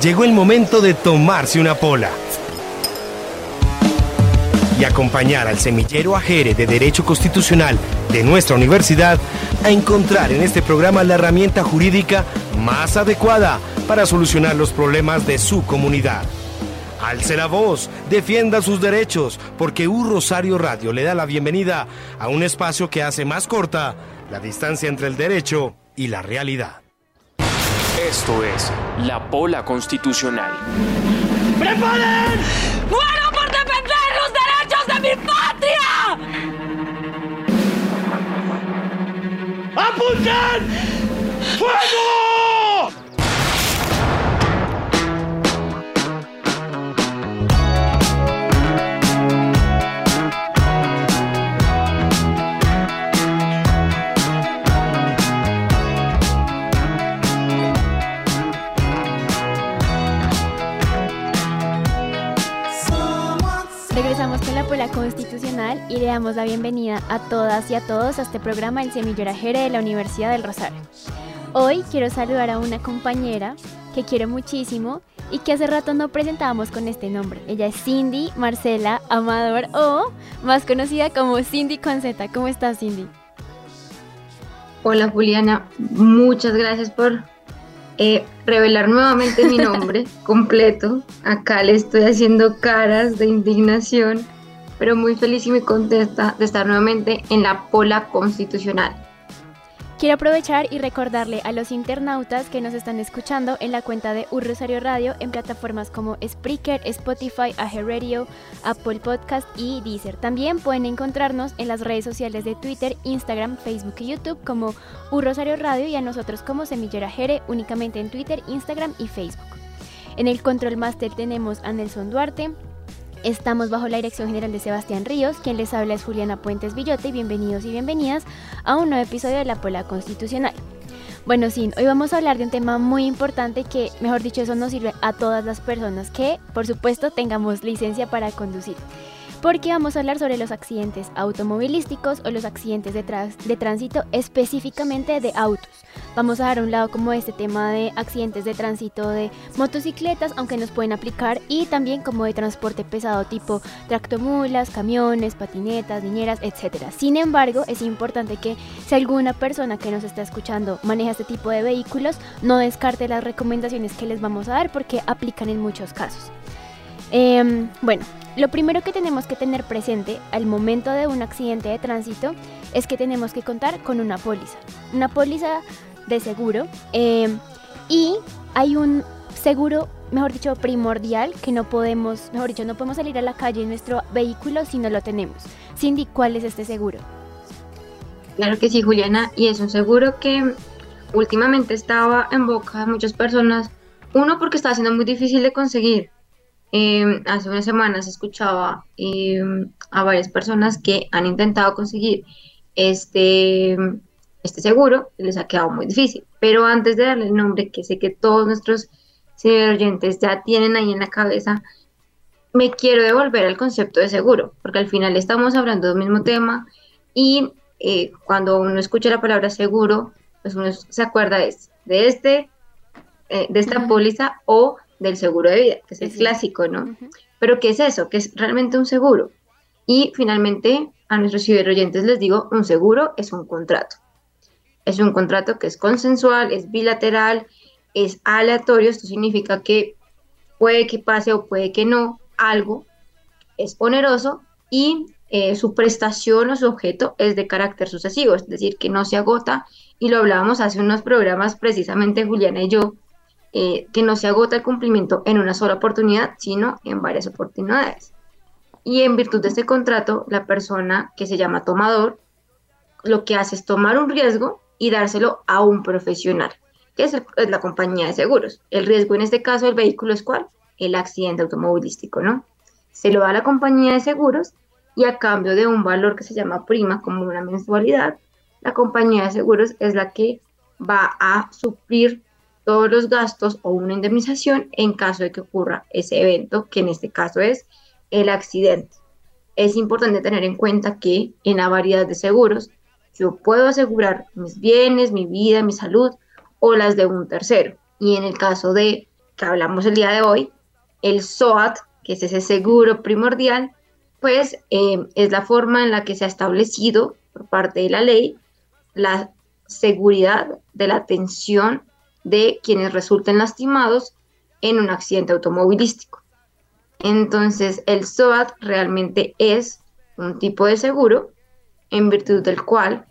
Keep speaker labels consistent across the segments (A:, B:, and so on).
A: llegó el momento de tomarse una pola y acompañar al semillero Ajere de Derecho Constitucional de nuestra universidad a encontrar en este programa la herramienta jurídica más adecuada para solucionar los problemas de su comunidad. Alce la voz, defienda sus derechos, porque U Rosario Radio le da la bienvenida a un espacio que hace más corta la distancia entre el derecho y la realidad.
B: Esto es La Pola Constitucional.
C: ¡Preparen! ¡Muero por defender los derechos de mi patria! ¡Apunten! ¡Fuego!
D: Regresamos con la Pola Constitucional y le damos la bienvenida a todas y a todos a este programa El Semillero Ajere de la Universidad del Rosario. Hoy quiero saludar a una compañera que quiero muchísimo y que hace rato no presentábamos con este nombre. Ella es Cindy Marcela Amador, o más conocida como Cindy con Z. ¿Cómo estás, Cindy?
E: Hola, Juliana, muchas gracias por revelar nuevamente mi nombre completo. Acá le estoy haciendo caras de indignación, pero muy feliz y muy contenta de estar nuevamente en la Pola Constitucional.
D: Quiero aprovechar y recordarle a los internautas que nos están escuchando en la cuenta de U Rosario Radio en plataformas como Spreaker, Spotify, Ajere Radio, Apple Podcast y Deezer. También pueden encontrarnos en las redes sociales de Twitter, Instagram, Facebook y YouTube como U Rosario Radio y a nosotros como Semillero Ajere únicamente en Twitter, Instagram y Facebook. En el Control Master tenemos a Nelson Duarte. Estamos bajo la dirección general de Sebastián Ríos. Quien les habla es Juliana Puentes Villote. Bienvenidos y bienvenidas a un nuevo episodio de La Pola Constitucional. Bueno, sí, hoy vamos a hablar de un tema muy importante que, mejor dicho, eso nos sirve a todas las personas que, por supuesto, tengamos licencia para conducir. Porque vamos a hablar sobre los accidentes automovilísticos o los accidentes de tránsito, específicamente de autos. Vamos a dar a un lado como este tema de accidentes de tránsito de motocicletas, aunque nos pueden aplicar, y también como de transporte pesado tipo tractomulas, camiones, patinetas, niñeras, etc. Sin embargo, es importante que si alguna persona que nos está escuchando maneja este tipo de vehículos, no descarte las recomendaciones que les vamos a dar porque aplican en muchos casos. Bueno, lo primero que tenemos que tener presente al momento de un accidente de tránsito es que tenemos que contar con una póliza de seguro, y hay un seguro, mejor dicho, primordial que no podemos salir a la calle en nuestro vehículo si no lo tenemos. Cindy, ¿cuál es este seguro?
E: Claro que sí, Juliana, y es un seguro que últimamente estaba en boca de muchas personas. Uno, porque está siendo muy difícil de conseguir. Hace unas semanas escuchaba a varias personas que han intentado conseguir este seguro y les ha quedado muy difícil. Pero antes de darle el nombre, que sé que todos nuestros oyentes ya tienen ahí en la cabeza, me quiero devolver al concepto de seguro, porque al final estamos hablando del mismo tema y cuando uno escucha la palabra seguro, pues uno se acuerda de esta póliza o del seguro de vida, que es el clásico, ¿no? Pero ¿qué es eso? ¿Qué es realmente un seguro? Y finalmente, a nuestros ciberoyentes les digo, un seguro es un contrato. Es un contrato que es consensual, es bilateral, es aleatorio. Esto significa que puede que pase o puede que no, algo es oneroso y su prestación o su objeto es de carácter sucesivo, es decir, que no se agota, y lo hablábamos hace unos programas precisamente Juliana y yo, que no se agota el cumplimiento en una sola oportunidad, sino en varias oportunidades. Y en virtud de este contrato, la persona que se llama tomador, lo que hace es tomar un riesgo y dárselo a un profesional, que es la compañía de seguros. El riesgo en este caso del vehículo es ¿cuál? El accidente automovilístico, ¿no? Se lo da a la compañía de seguros y a cambio de un valor que se llama prima, como una mensualidad, la compañía de seguros es la que va a suplir todos los gastos o una indemnización en caso de que ocurra ese evento, que en este caso es el accidente. Es importante tener en cuenta que en la variedad de seguros yo puedo asegurar mis bienes, mi vida, mi salud o las de un tercero. Y en el caso de que hablamos el día de hoy, el SOAT, que es ese seguro primordial, pues es la forma en la que se ha establecido por parte de la ley la seguridad de la atención de quienes resulten lastimados en un accidente automovilístico. Entonces, el SOAT realmente es un tipo de seguro en virtud del cual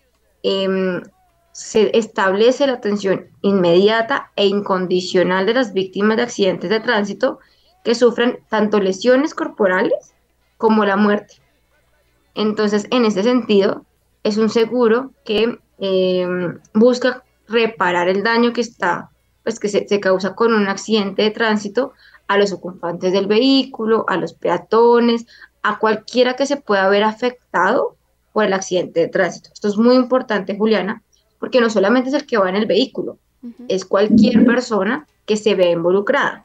E: se establece la atención inmediata e incondicional de las víctimas de accidentes de tránsito que sufren tanto lesiones corporales como la muerte. Entonces, en este sentido, es un seguro que busca reparar el daño que se causa con un accidente de tránsito a los ocupantes del vehículo, a los peatones, a cualquiera que se pueda ver afectado por el accidente de tránsito. Esto es muy importante, Juliana, porque no solamente es el que va en el vehículo, es cualquier persona que se vea involucrada.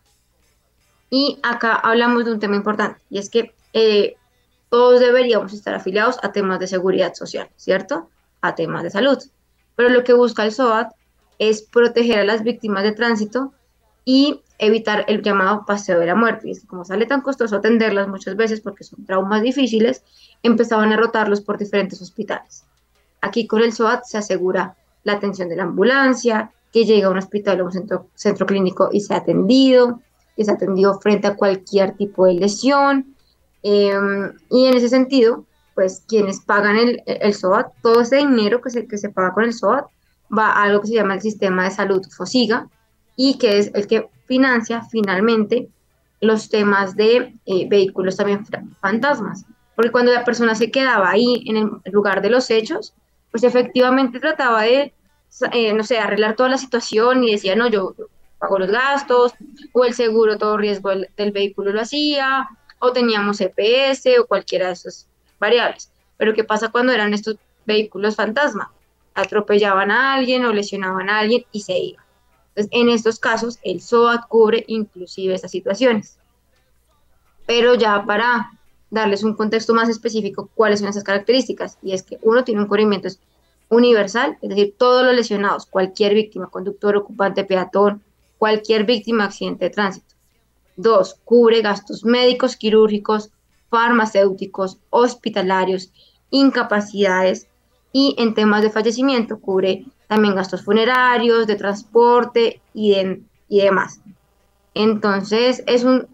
E: Y acá hablamos de un tema importante, y es que todos deberíamos estar afiliados a temas de seguridad social, ¿cierto? A temas de salud. Pero lo que busca el SOAT es proteger a las víctimas de tránsito y evitar el llamado paseo de la muerte. Y es que como sale tan costoso atenderlas muchas veces porque son traumas difíciles, empezaban a rotarlos por diferentes hospitales. Aquí con el SOAT se asegura la atención de la ambulancia, que llega a un hospital o un centro clínico y sea atendido, que sea atendido frente a cualquier tipo de lesión. Y en ese sentido, pues quienes pagan el SOAT, todo ese dinero que se paga con el SOAT va a algo que se llama el Sistema de Salud FOSIGA, y que es el que financia finalmente los temas de vehículos también fantasmas. Porque cuando la persona se quedaba ahí en el lugar de los hechos, pues efectivamente trataba de, no sé, arreglar toda la situación y decía, no, yo pago los gastos, o el seguro todo riesgo del vehículo lo hacía, o teníamos EPS o cualquiera de esas variables. Pero ¿qué pasa cuando eran estos vehículos fantasma? Atropellaban a alguien o lesionaban a alguien y se iban. Entonces, en estos casos, el SOAT cubre inclusive esas situaciones. Pero ya para darles un contexto más específico, ¿cuáles son esas características? Y es que uno tiene un cubrimiento universal, es decir, todos los lesionados, cualquier víctima, conductor, ocupante, peatón, cualquier víctima de accidente de tránsito. 2, cubre gastos médicos, quirúrgicos, farmacéuticos, hospitalarios, incapacidades, y en temas de fallecimiento cubre también gastos funerarios, de transporte y demás. Entonces es un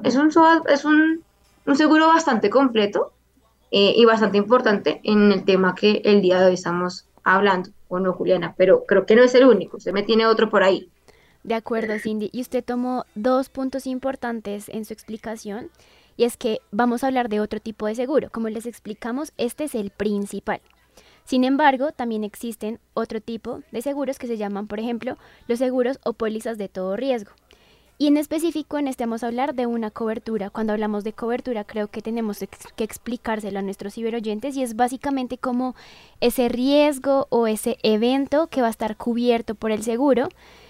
E: seguro bastante completo y bastante importante en el tema que el día de hoy estamos hablando, ¿o no, Juliana? Pero creo que no es el único, usted me tiene otro por ahí.
D: De acuerdo, Cindy. Y usted tomó 2 puntos importantes en su explicación, y es que vamos a hablar de otro tipo de seguro. Como les explicamos, este es el principal. Sin embargo, también existen otro tipo de seguros que se llaman, por ejemplo, los seguros o pólizas de todo riesgo. Y en específico, en este vamos a hablar de una cobertura. Cuando hablamos de cobertura, creo que tenemos que explicárselo a nuestros ciberoyentes, y es básicamente como ese riesgo o ese evento que va a estar cubierto por el seguro.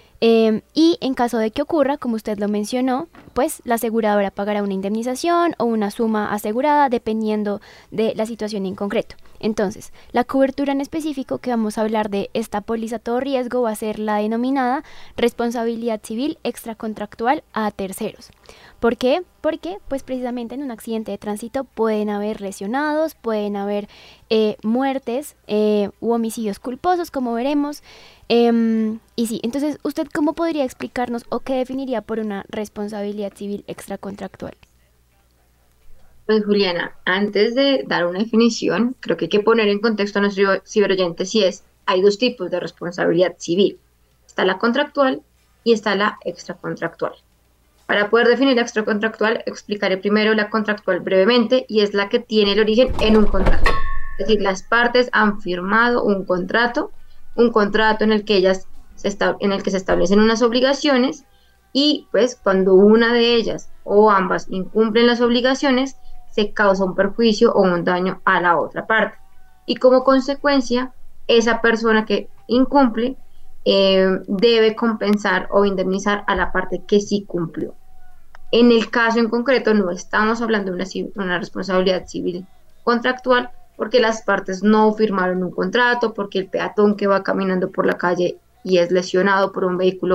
D: Y en caso de que ocurra, como usted lo mencionó, pues la aseguradora pagará una indemnización o una suma asegurada dependiendo de la situación en concreto. Entonces, la cobertura en específico que vamos a hablar de esta póliza todo riesgo va a ser la denominada responsabilidad civil extracontractual a terceros. ¿Por qué? Porque pues precisamente en un accidente de tránsito pueden haber lesionados, pueden haber muertes u homicidios culposos, como veremos. Y sí, entonces, ¿usted cómo podría explicarnos o qué definiría por una responsabilidad civil extracontractual?
E: Pues Juliana, antes de dar una definición, creo que hay que poner en contexto a nuestro ciberoyente hay 2 tipos de responsabilidad civil. Está la contractual y está la extracontractual. Para poder definir la extracontractual, explicaré primero la contractual brevemente, y es la que tiene el origen en un contrato. Es decir, las partes han firmado un contrato en el que se establecen unas obligaciones, y pues cuando una de ellas o ambas incumplen las obligaciones, se causa un perjuicio o un daño a la otra parte. Y como consecuencia, esa persona que incumple debe compensar o indemnizar a la parte que sí cumplió. En el caso en concreto no estamos hablando de una responsabilidad civil contractual, porque las partes no firmaron un contrato, porque el peatón que va caminando por la calle y es lesionado por un vehículo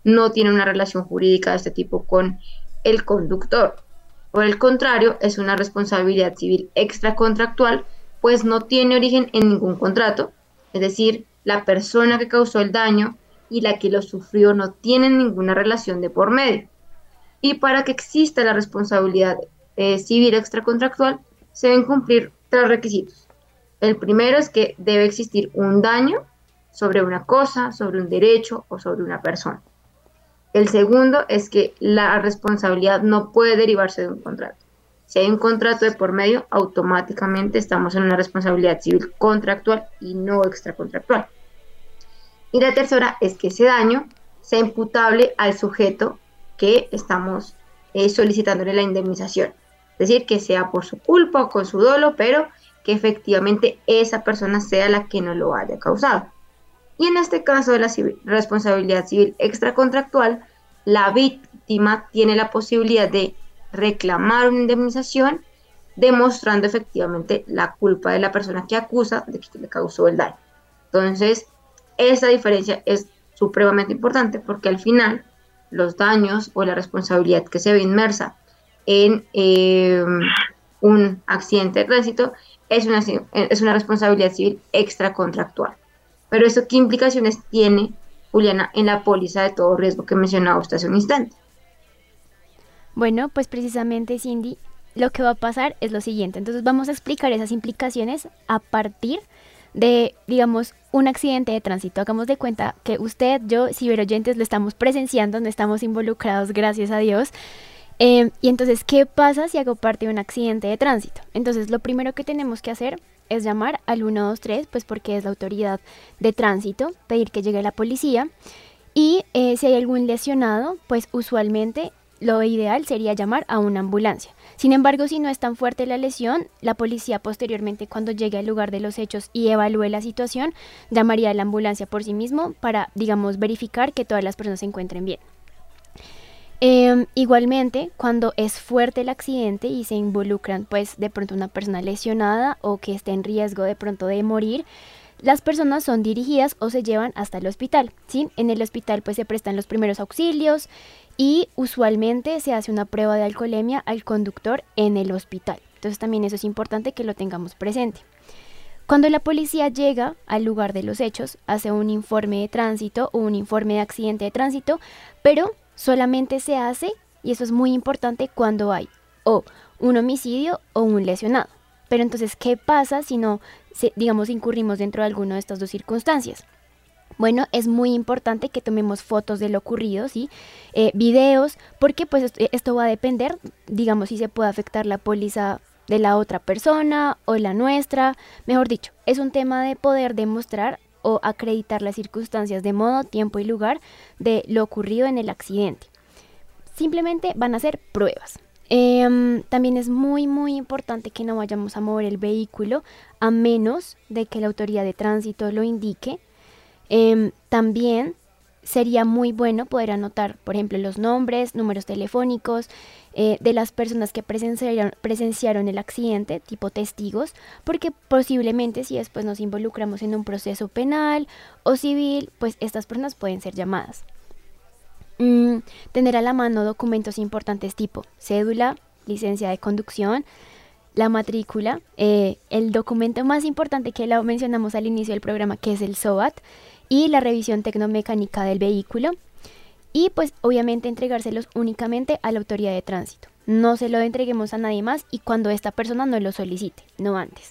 E: no tiene una relación jurídica de este tipo con el conductor. Por el contrario, es una responsabilidad civil extracontractual, pues no tiene origen en ningún contrato, es decir, la persona que causó el daño y la que lo sufrió no tienen ninguna relación de por medio. Y para que exista la responsabilidad civil extracontractual, se deben cumplir tres requisitos. El primero es que debe existir un daño sobre una cosa, sobre un derecho o sobre una persona. El segundo es que la responsabilidad no puede derivarse de un contrato. Si hay un contrato de por medio, automáticamente estamos en una responsabilidad civil contractual y no extracontractual. Y la tercera es que ese daño sea imputable al sujeto que estamos solicitándole la indemnización. Es decir, que sea por su culpa o con su dolo, pero que efectivamente esa persona sea la que no lo haya causado. Y en este caso de la responsabilidad civil extracontractual, la víctima tiene la posibilidad de reclamar una indemnización demostrando efectivamente la culpa de la persona que acusa de que le causó el daño. Entonces, esa diferencia es supremamente importante porque al final los daños o la responsabilidad que se ve inmersa en un accidente de tránsito es una responsabilidad civil extracontractual. Pero ¿eso qué implicaciones tiene, Juliana, en la póliza de todo riesgo que mencionaba usted hace un instante?
D: Bueno, pues precisamente, Cindy, lo que va a pasar es lo siguiente. Entonces vamos a explicar esas implicaciones a partir de, digamos, un accidente de tránsito. Hagamos de cuenta que usted, yo, ciberoyentes, lo estamos presenciando, no estamos involucrados, gracias a Dios. Y entonces, ¿qué pasa si hago parte de un accidente de tránsito? Entonces, lo primero que tenemos que hacer es llamar al 123, pues porque es la autoridad de tránsito, pedir que llegue la policía. Y si hay algún lesionado, pues usualmente lo ideal sería llamar a una ambulancia. Sin embargo, si no es tan fuerte la lesión, la policía posteriormente, cuando llegue al lugar de los hechos y evalúe la situación, llamaría a la ambulancia por sí mismo para, digamos, verificar que todas las personas se encuentren bien. Igualmente, cuando es fuerte el accidente y se involucran, pues, de pronto una persona lesionada o que esté en riesgo de pronto de morir, las personas son dirigidas o se llevan hasta el hospital, ¿sí? En el hospital, pues, se prestan los primeros auxilios y usualmente se hace una prueba de alcoholemia al conductor en el hospital. Entonces también eso es importante que lo tengamos presente. Cuando la policía llega al lugar de los hechos, hace un informe de tránsito o un informe de accidente de tránsito, pero solamente se hace, y eso es muy importante, cuando hay o un homicidio o un lesionado. Pero entonces, ¿qué pasa si no, digamos, incurrimos dentro de alguna de estas dos circunstancias? Bueno, es muy importante que tomemos fotos de lo ocurrido, ¿sí? Videos, porque pues esto va a depender, digamos, si se puede afectar la póliza de la otra persona o la nuestra. Mejor dicho, es un tema de poder demostrar o acreditar las circunstancias de modo, tiempo y lugar de lo ocurrido en el accidente. Simplemente van a ser pruebas. También es muy importante que no vayamos a mover el vehículo a menos de que la autoridad de tránsito lo indique. También sería muy bueno poder anotar, por ejemplo, los nombres, números telefónicos de las personas que presenciaron el accidente, tipo testigos, porque posiblemente si después nos involucramos en un proceso penal o civil, pues estas personas pueden ser llamadas. Tener a la mano documentos importantes tipo cédula, licencia de conducción, la matrícula, el documento más importante que lo mencionamos al inicio del programa, que es el SOAT, y la revisión tecnomecánica del vehículo, y pues obviamente entregárselos únicamente a la autoridad de tránsito. No se lo entreguemos a nadie más y cuando esta persona no lo solicite, no antes.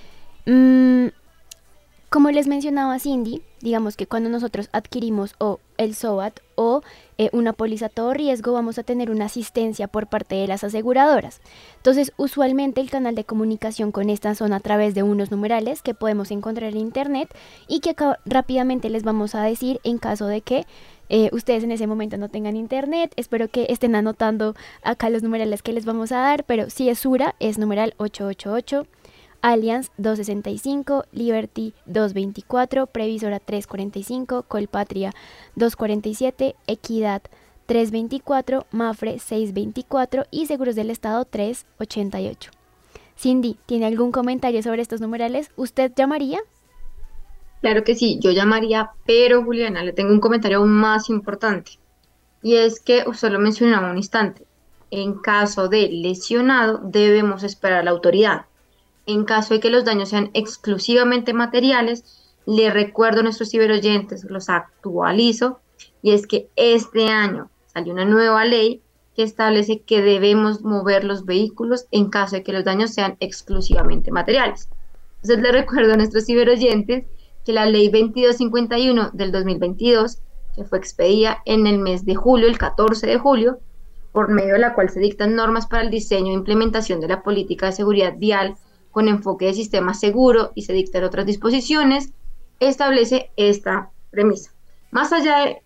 D: Como les mencionaba Cindy, digamos que cuando nosotros adquirimos o el SOAT o una póliza a todo riesgo, vamos a tener una asistencia por parte de las aseguradoras. Entonces, usualmente el canal de comunicación con estas son a través de unos numerales que podemos encontrar en internet y que acá rápidamente les vamos a decir en caso de que ustedes en ese momento no tengan internet. Espero que estén anotando acá los numerales que les vamos a dar, pero si es Sura, es numeral 888. Allianz 265, Liberty 224, Previsora 345, Colpatria 247, Equidad 324, Mafre 624 y Seguros del Estado 388. Cindy, ¿tiene algún comentario sobre estos numerales? ¿Usted llamaría?
E: Claro que sí, yo llamaría, pero Juliana, le tengo un comentario aún más importante. y es que usted lo mencionaba un instante. En caso de lesionado, debemos esperar a la autoridad. En caso de que los daños sean exclusivamente materiales, le recuerdo a nuestros ciberoyentes, los actualizo, y es que este año salió una nueva ley que establece que debemos mover los vehículos en caso de que los daños sean exclusivamente materiales. Entonces le recuerdo a nuestros ciberoyentes que la ley 2251 del 2022, que fue expedida en el mes de julio, el 14 de julio, por medio de la cual se dictan normas para el diseño e implementación de la política de seguridad vial con enfoque de sistema seguro y se dictan otras disposiciones, establece esta premisa. Más allá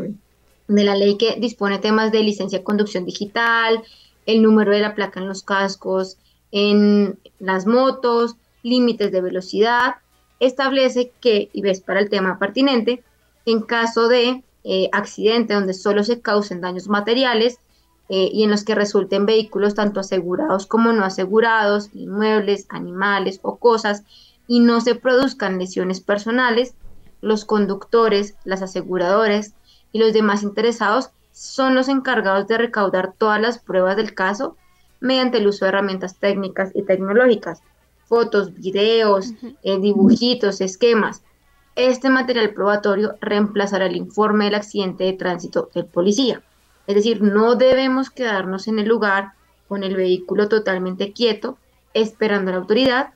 E: de la ley que dispone temas de licencia de conducción digital, el número de la placa en los cascos, en las motos, límites de velocidad, establece que, y ves para el tema pertinente, en caso de accidente donde solo se causen daños materiales y en los que resulten vehículos tanto asegurados como no asegurados, inmuebles, animales o cosas, y no se produzcan lesiones personales, los conductores, las aseguradoras y los demás interesados son los encargados de recaudar todas las pruebas del caso mediante el uso de herramientas técnicas y tecnológicas, fotos, videos, dibujitos, esquemas. Este material probatorio reemplazará el informe del accidente de tránsito del policía. Es decir, no debemos quedarnos en el lugar con el vehículo totalmente quieto, esperando a la autoridad,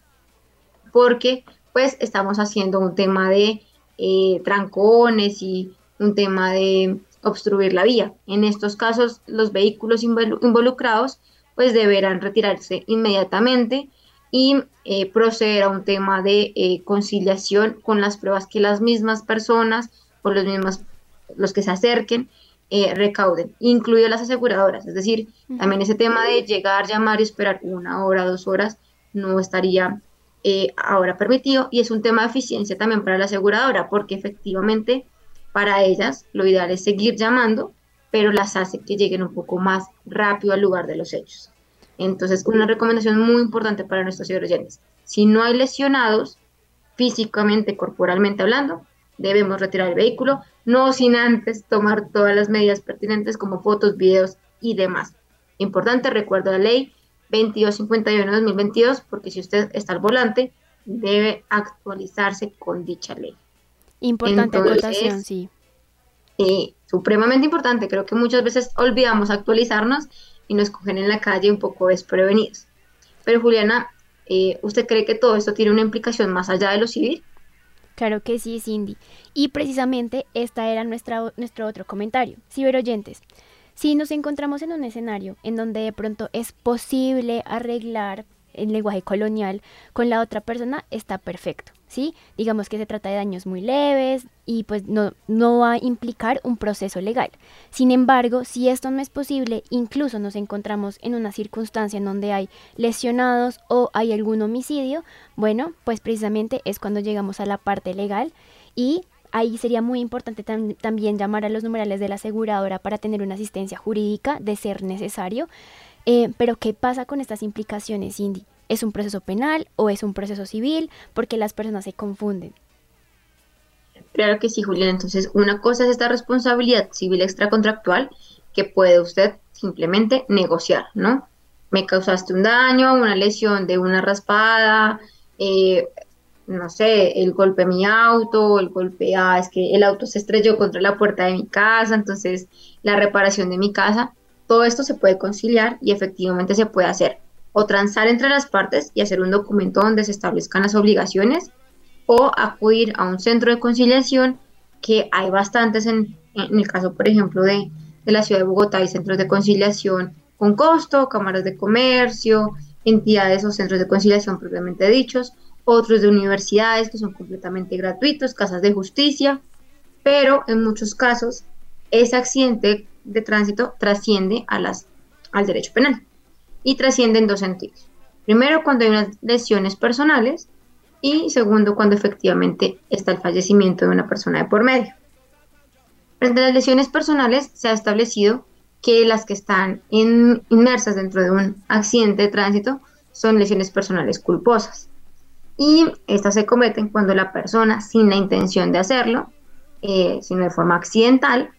E: porque pues estamos haciendo un tema de trancones y un tema de obstruir la vía. En estos casos, los vehículos involucrados pues deberán retirarse inmediatamente y proceder a un tema de conciliación con las pruebas que las mismas personas o los que se acerquen recauden, incluidas las aseguradoras. Es decir, también ese tema de llegar, llamar y esperar 1 hora, 2 horas no estaría ahora permitido, y es un tema de eficiencia también para la aseguradora, porque efectivamente para ellas lo ideal es seguir llamando, pero las hace que lleguen un poco más rápido al lugar de los hechos. Entonces, una recomendación muy importante para nuestros ciberoyentes: si no hay lesionados físicamente, corporalmente hablando, debemos retirar el vehículo, no sin antes tomar todas las medidas pertinentes como fotos, videos y demás. Importante, recuerdo la ley 2251-2022, porque si usted está al volante, debe actualizarse con dicha ley.
D: Importante acotación, sí.
E: Supremamente importante. Creo que muchas veces olvidamos actualizarnos y nos cogen en la calle un poco desprevenidos. Pero Juliana, ¿usted cree que todo esto tiene una implicación más allá de lo civil?
D: Claro que sí, Cindy. Y precisamente esta era nuestro otro comentario. Ciberoyentes, si nos encontramos en un escenario en donde de pronto es posible arreglar el lenguaje colonial con la otra persona, está perfecto, ¿sí? Digamos que se trata de daños muy leves y pues no va a implicar un proceso legal. Sin embargo, si esto no es posible, incluso nos encontramos en una circunstancia en donde hay lesionados o hay algún homicidio, bueno, pues precisamente es cuando llegamos a la parte legal, y ahí sería muy importante también llamar a los numerales de la aseguradora para tener una asistencia jurídica de ser necesario. Pero ¿qué pasa con estas implicaciones, Cindy? ¿Es un proceso penal o es un proceso civil? Porque las personas se confunden.
E: Claro que sí, Julián. Entonces, una cosa es esta responsabilidad civil extracontractual que puede usted simplemente negociar, ¿no? Me causaste un daño, una lesión de una raspada, no sé, el golpe a mi auto, es que el auto se estrelló contra la puerta de mi casa, entonces la reparación de mi casa. Todo esto se puede conciliar y efectivamente se puede hacer o transar entre las partes y hacer un documento donde se establezcan las obligaciones, o acudir a un centro de conciliación, que hay bastantes en el caso, por ejemplo, de la ciudad de Bogotá. Hay centros de conciliación con costo, cámaras de comercio, entidades o centros de conciliación propiamente dichos, otros de universidades que son completamente gratuitos, casas de justicia, pero en muchos casos ese accidente de tránsito trasciende al derecho penal, y trasciende en dos sentidos. Primero, cuando hay unas lesiones personales, y segundo, cuando efectivamente está el fallecimiento de una persona de por medio. Frente a las lesiones personales, se ha establecido que las que están inmersas dentro de un accidente de tránsito son lesiones personales culposas, y estas se cometen cuando la persona, sin la intención de hacerlo, sino de forma accidental,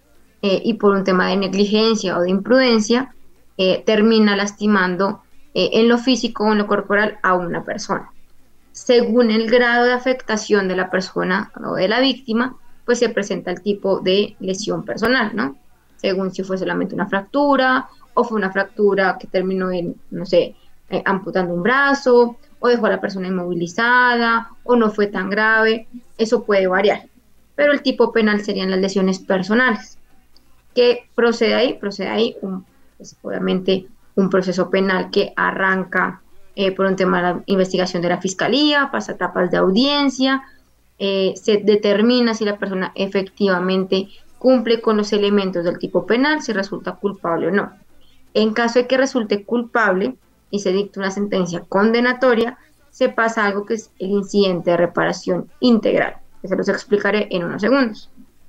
E: y por un tema de negligencia o de imprudencia, termina lastimando en lo físico o en lo corporal a una persona. Según el grado de afectación de la persona o de la víctima, pues se presenta el tipo de lesión personal, ¿no? Según si fue solamente una fractura o fue una fractura que terminó en, no sé, amputando un brazo o dejó a la persona inmovilizada o no fue tan grave, eso puede variar. Pero el tipo penal serían las lesiones personales. ¿Qué procede ahí? Procede ahí, pues, obviamente, un proceso penal que arranca por un tema de la investigación de la fiscalía, pasa etapas de audiencia, se determina si la persona efectivamente cumple con los elementos del tipo penal, si resulta culpable o no. En caso de que resulte culpable y se dicte una sentencia condenatoria, se pasa a algo que es el incidente de reparación integral, que se los explicaré en unos segundos.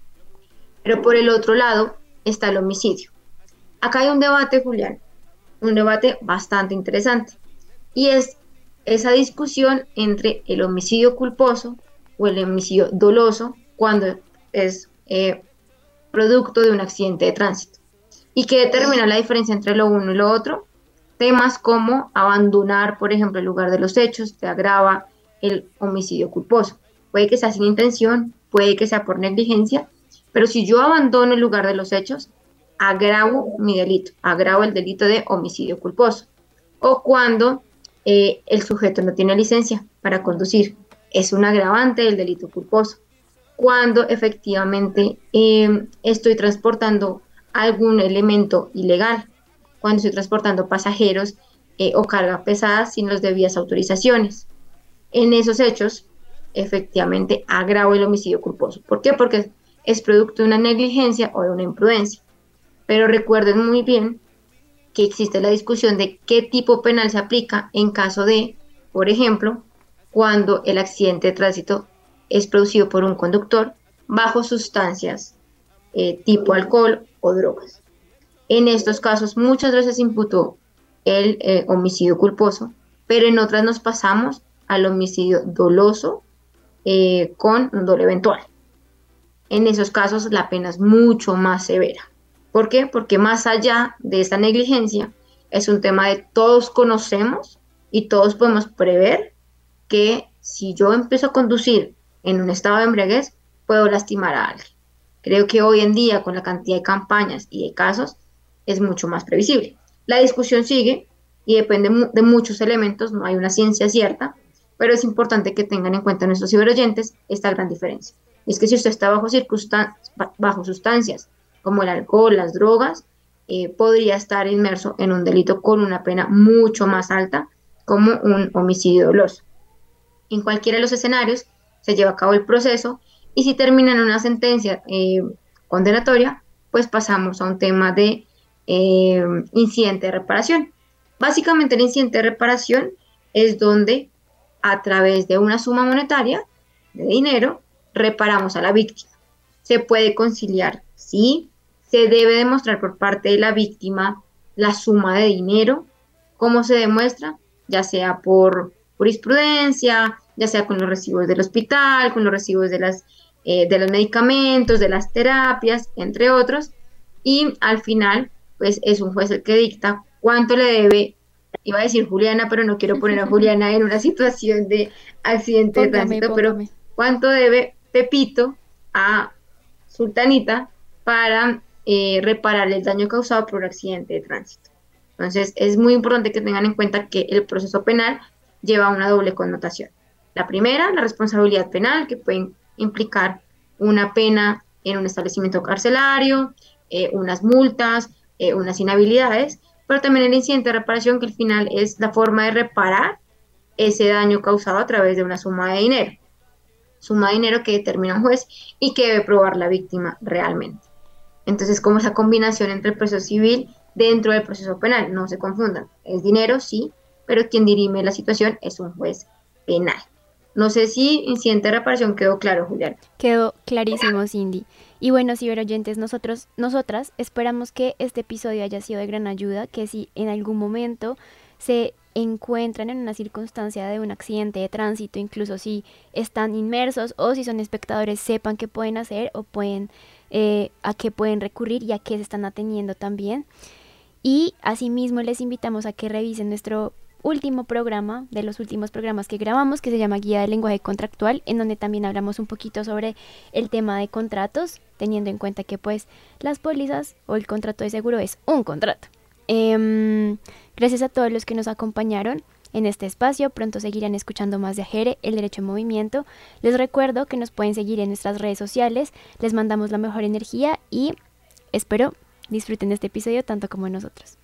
E: Pero por el otro lado está el homicidio. Acá hay un debate, Julián, un debate bastante interesante, y es esa discusión entre el homicidio culposo o el homicidio doloso cuando es producto de un accidente de tránsito. ¿Y qué determina la diferencia entre lo uno y lo otro? Temas como abandonar, por ejemplo, el lugar de los hechos, te agrava el homicidio culposo. Puede que sea sin intención, puede que sea por negligencia, pero si yo abandono el lugar de los hechos, agravo mi delito, agravo el delito de homicidio culposo. O cuando el sujeto no tiene licencia para conducir, es un agravante del delito culposo. Cuando efectivamente estoy transportando algún elemento ilegal, cuando estoy transportando pasajeros o carga pesada sin las debidas autorizaciones. En esos hechos, efectivamente, agravo el homicidio culposo. ¿Por qué? Porque es producto de una negligencia o de una imprudencia. Pero recuerden muy bien que existe la discusión de qué tipo penal se aplica en caso de, por ejemplo, cuando el accidente de tránsito es producido por un conductor bajo sustancias tipo alcohol o drogas. En estos casos muchas veces imputó el homicidio culposo, pero en otras nos pasamos al homicidio doloso con un dolo eventual. En esos casos la pena es mucho más severa. ¿Por qué? Porque más allá de esa negligencia, es un tema de todos conocemos y todos podemos prever que si yo empiezo a conducir en un estado de embriaguez, puedo lastimar a alguien. Creo que hoy en día, con la cantidad de campañas y de casos, es mucho más previsible. La discusión sigue y depende de muchos elementos, no hay una ciencia cierta, pero es importante que tengan en cuenta nuestros ciberoyentes esta gran diferencia. Y es que si usted está bajo sustancias como el alcohol, las drogas, podría estar inmerso en un delito con una pena mucho más alta, como un homicidio doloso. En cualquiera de los escenarios se lleva a cabo el proceso y si termina en una sentencia condenatoria, pues pasamos a un tema de incidente de reparación. Básicamente el incidente de reparación es donde a través de una suma monetaria de dinero reparamos a la víctima. Se puede conciliar, sí, se debe demostrar por parte de la víctima la suma de dinero. ¿Cómo se demuestra? Ya sea por jurisprudencia, ya sea con los recibos del hospital, con los recibos de los medicamentos, de las terapias, entre otros, y al final, pues es un juez el que dicta cuánto le debe, iba a decir Juliana, pero no quiero poner a Juliana en una situación de accidente de tránsito, pero cuánto debe Pepito a Sultanita para reparar el daño causado por un accidente de tránsito. Entonces, es muy importante que tengan en cuenta que el proceso penal lleva una doble connotación. La primera, la responsabilidad penal, que puede implicar una pena en un establecimiento carcelario, unas multas, unas inhabilidades, pero también el incidente de reparación, que al final es la forma de reparar ese daño causado a través de una suma de dinero que determina un juez y que debe probar la víctima realmente. Entonces, como esa combinación entre el proceso civil dentro del proceso penal, no se confundan, es dinero, sí, pero quien dirime la situación es un juez penal. No sé si incidente de reparación quedó claro, Julián.
D: Quedó clarísimo, Cindy. Y bueno, ciberoyentes, nosotras esperamos que este episodio haya sido de gran ayuda, que si en algún momento se encuentran en una circunstancia de un accidente de tránsito, incluso si están inmersos o si son espectadores, sepan qué pueden hacer o pueden a qué pueden recurrir y a qué se están atendiendo también. Y asimismo les invitamos a que revisen nuestro último programa, de los últimos programas que grabamos, que se llama Guía del Lenguaje Contractual, en donde también hablamos un poquito sobre el tema de contratos, teniendo en cuenta que pues las pólizas o el contrato de seguro es un contrato. Gracias a todos los que nos acompañaron en este espacio. Pronto seguirán escuchando más de AGERE, el derecho en movimiento. Les recuerdo que nos pueden seguir en nuestras redes sociales. Les mandamos la mejor energía y espero disfruten de este episodio tanto como nosotros.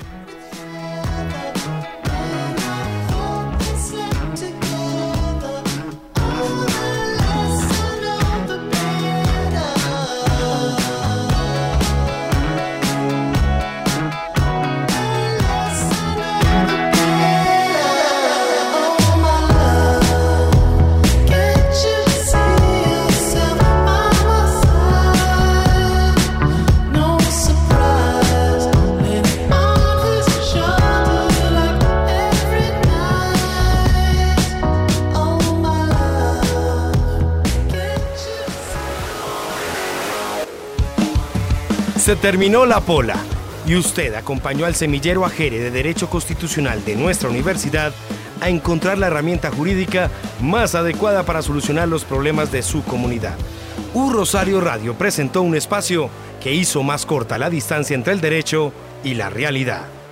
A: Se terminó la pola y usted acompañó al semillero AGERE de Derecho Constitucional de nuestra universidad a encontrar la herramienta jurídica más adecuada para solucionar los problemas de su comunidad. Rosario Radio presentó un espacio que hizo más corta la distancia entre el derecho y la realidad.